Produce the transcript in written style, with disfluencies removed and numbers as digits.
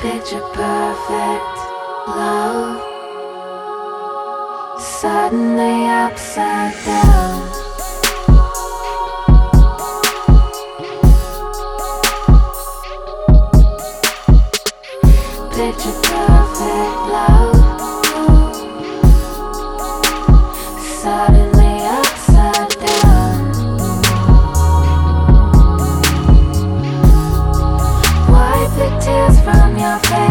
Picture perfect love, suddenly upside down. Picture perfect love, suddenly upside down. Wipe the tears from your face.